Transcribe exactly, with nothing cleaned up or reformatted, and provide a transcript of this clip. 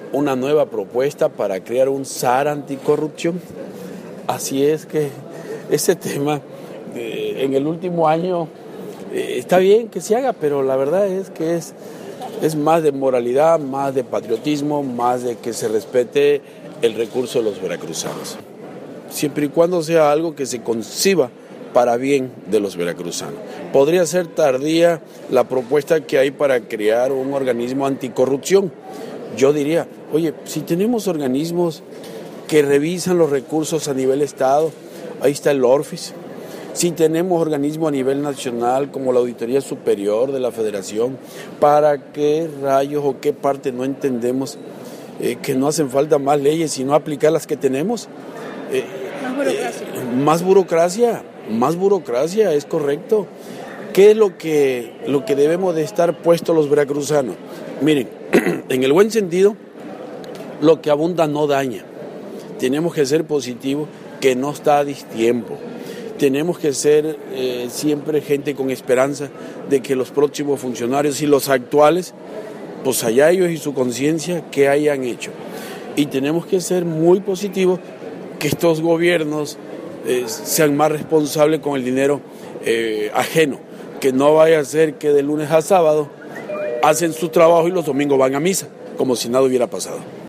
una nueva propuesta para crear un S A R anticorrupción. Así es que ese tema eh, en el último año eh, está bien que se haga, pero la verdad es que es, es más de moralidad, más de patriotismo, más de que se respete el recurso de los veracruzanos. Siempre y cuando sea algo que se conciba para bien de los veracruzanos. Podría ser tardía la propuesta que hay para crear un organismo anticorrupción. Yo diría, oye, si tenemos organismos que revisan los recursos a nivel Estado, ahí está el ORFIS. Si tenemos organismos a nivel nacional como la Auditoría Superior de la Federación, ¿para qué rayos o qué parte no entendemos eh, que no hacen falta más leyes sino aplicar las que tenemos? Eh, más burocracia. Eh, más burocracia, más burocracia, es correcto. ¿Qué es lo que, lo que debemos de estar puestos los veracruzanos? Miren, en el buen sentido, lo que abunda no daña. Tenemos que ser positivos, que no está a distiempo. Tenemos que ser eh, siempre gente con esperanza de que los próximos funcionarios y los actuales, pues allá ellos y su conciencia, ¿qué hayan hecho? Y tenemos que ser muy positivos, que estos gobiernos eh, sean más responsables con el dinero eh, ajeno, que no vaya a ser que de lunes a sábado hacen su trabajo y los domingos van a misa, como si nada hubiera pasado.